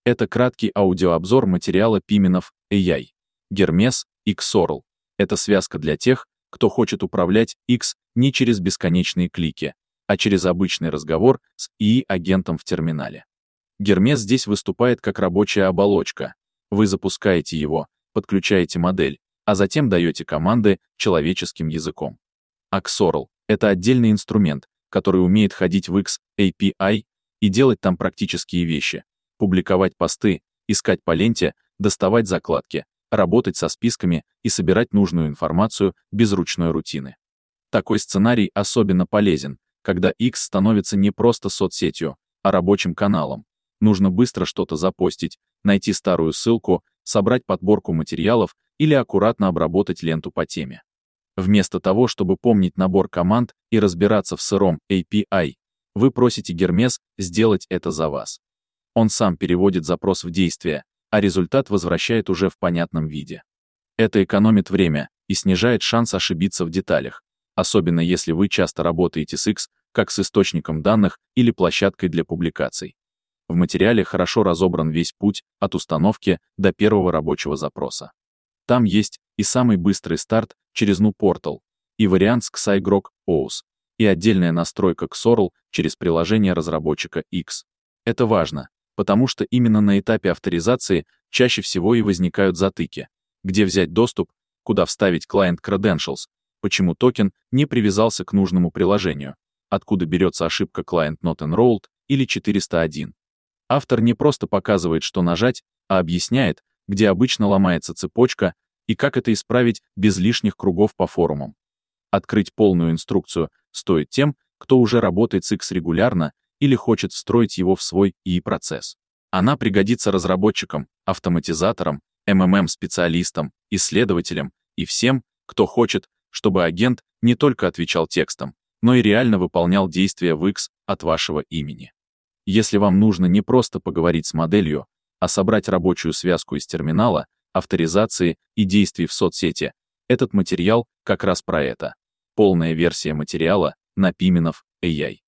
Это краткий аудиообзор материала Piminov AI. Гермес и Xorl. Это связка для тех, кто хочет управлять X не через бесконечные клики, а через обычный разговор с ИИ-агентом в терминале. Гермес здесь выступает как рабочая оболочка. Вы запускаете его, подключаете модель, а затем даете команды человеческим языком. А Xorl — это отдельный инструмент, который умеет ходить в X API и делать там практические вещи. Публиковать посты, искать по ленте, доставать закладки, работать со списками и собирать нужную информацию без ручной рутины. Такой сценарий особенно полезен, когда X становится не просто соцсетью, а рабочим каналом. Нужно быстро что-то запостить, найти старую ссылку, собрать подборку материалов или аккуратно обработать ленту по теме. Вместо того, чтобы помнить набор команд и разбираться в сыром API, вы просите Гермес сделать это за вас. Он сам переводит запрос в действие, а результат возвращает уже в понятном виде. Это экономит время и снижает шанс ошибиться в деталях, особенно если вы часто работаете с X как с источником данных или площадкой для публикаций. В материале хорошо разобран весь путь от установки до первого рабочего запроса. Там есть и самый быстрый старт через GNU Portal, и вариант с XiGrok OS, и отдельная настройка Xorl через приложение разработчика X. Это важно, потому что именно на этапе авторизации чаще всего и возникают затыки. Где взять доступ, куда вставить Client Credentials, почему токен не привязался к нужному приложению, откуда берется ошибка Client Not Enrolled или 401. Автор не просто показывает, что нажать, а объясняет, где обычно ломается цепочка и как это исправить без лишних кругов по форумам. Открыть полную инструкцию стоит тем, кто уже работает с X регулярно или хочет встроить его в свой ИИ-процесс. Она пригодится разработчикам, автоматизаторам, МММ-специалистам, исследователям и всем, кто хочет, чтобы агент не только отвечал текстом, но и реально выполнял действия в X от вашего имени. Если вам нужно не просто поговорить с моделью, а собрать рабочую связку из терминала, авторизации и действий в соцсети, этот материал как раз про это. Полная версия материала на Piminov AI.